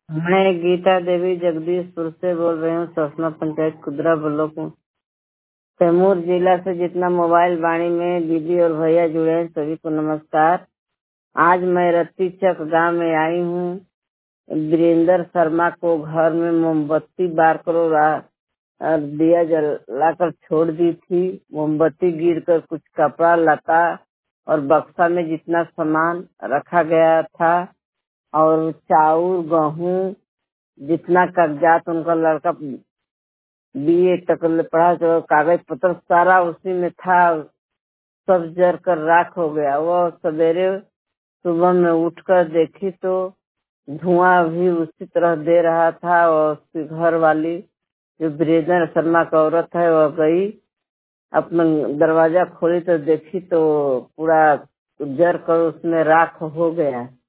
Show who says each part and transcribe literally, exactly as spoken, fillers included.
Speaker 1: मैं गीता देवी जगदीशपुर से बोल रही हूँ। ससना पंचायत कुदरा ब्लॉक हूँ। कैमूर जिला से जितना मोबाइल वाणी में दीदी और भैया जुड़े हैं सभी को नमस्कार। आज मैं रत्ती चक गाँव में आई हूँ। वीरेंद्र शर्मा को घर में मोमबत्ती बार करो और दिया जलाकर छोड़ दी थी। मोमबत्ती गिरकर कुछ कपड़ा लता और बक्सा में जितना सामान रखा गया था और चाउर गेहूँ जितना कागजात उनका लड़का बीए तक पढ़ा तो कागज पत्र सारा उसी में था। सब जर कर राख हो गया। वो सवेरे सुबह में उठकर देखी तो धुआं भी उसी तरह दे रहा था। और उसकी घर वाली जो वीरेंद्र शर्मा का औरत है वह गई, अपना दरवाजा खोली तो देखी तो पूरा जर कर उसमें राख हो गया।